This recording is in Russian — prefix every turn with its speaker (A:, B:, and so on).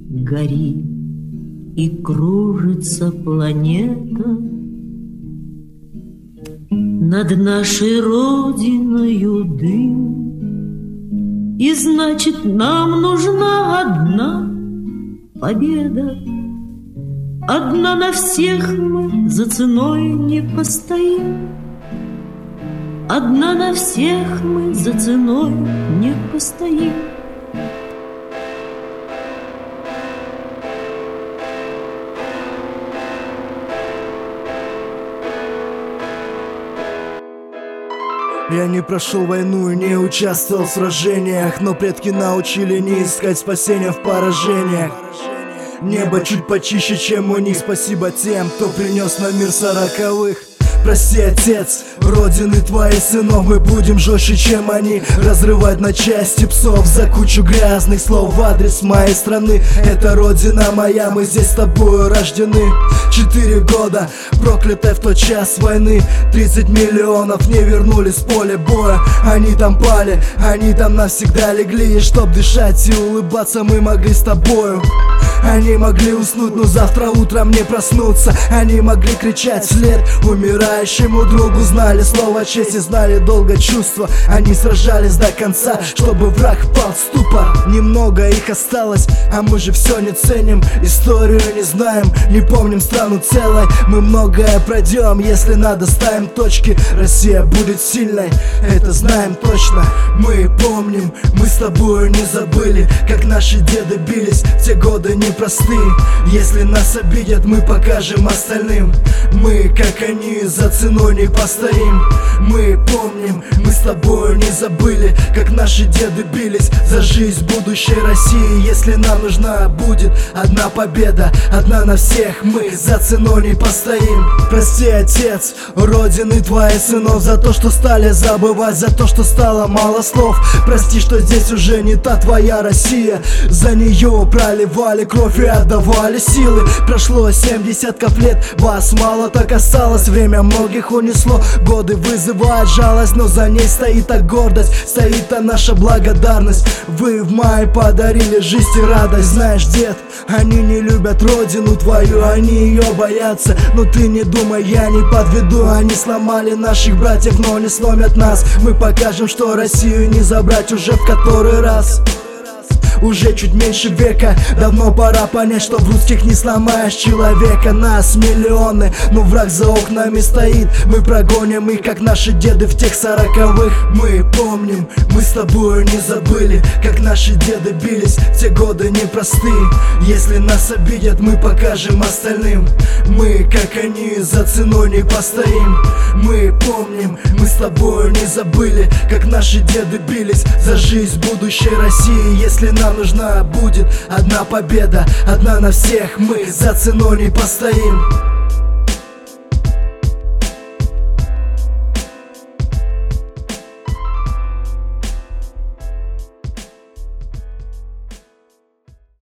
A: гори, и кружится планета над нашей родиною дым. И значит, нам нужна одна победа. Одна на всех мы за ценой не постоим. Одна на всех мы за ценой не постоим.
B: Я не прошел войну и не участвовал в сражениях, но предки научили не искать спасения в поражениях. Небо чуть почище, чем у них. Спасибо тем, кто принес на мир 40-х. Прости, отец, родины твоих сынов. Мы будем жестче, чем они, разрывать на части псов за кучу грязных слов в адрес моей страны. Это родина моя, мы здесь с тобою рождены. 4 года, проклятой в тот час войны. 30 миллионов не вернулись с поля боя. Они там пали, они там навсегда легли. И чтоб дышать и улыбаться мы могли с тобою. Они могли уснуть, но завтра утром не проснуться. Они могли кричать вслед умирающему другу. Знали слово честь и знали долго чувства. Они сражались до конца, чтобы враг пал в ступор. Немного их осталось, а мы же все не ценим. Историю не знаем, не помним страну целой. Мы многое пройдем, если надо ставим точки. Россия будет сильной, это знаем точно. Мы помним, мы с тобою не забыли, как наши деды бились в те годы непростые. Если нас обидят, мы покажем остальным. Мы, как они, за ценой не постоим. Мы помним, мы с тобою не забыли, как наши деды бились за жизнь будущей России. Если нам нужна будет одна победа, одна на всех, мы за ценой не постоим. Прости, отец, родины твоих сынов, за то, что стали забывать, за то, что стало мало слов. Прости, что здесь уже не та твоя Россия. За нее проливали кровь и отдавали силы. Прошло 70 лет, вас мало так осталось. Время многих унесло, годы вызывают жалость, но за ней стоит та гордость, стоит та наша благодарность. Вы в мае подарили жизнь и радость. Знаешь, дед, они не любят родину твою, они ее боятся. Но ты не думай, я не подведу. Они сломали наших братьев, но не сломят нас. Мы покажем, что Россию не забрать уже в который раз. Уже чуть меньше века, давно пора понять, что в русских не сломаешь человека. Нас миллионы, но враг за окнами стоит. Мы прогоним их, как наши деды в тех 40-х. Мы помним, мы с тобою не забыли, как наши деды бились в те годы непростые. Если нас обидят, мы покажем остальным. Мы, как они, за ценой не постоим. Мы помним, мы с тобою не забыли, как наши деды бились за жизнь будущей России. Если нам нужна будет одна победа, одна на всех, мы за ценой не постоим.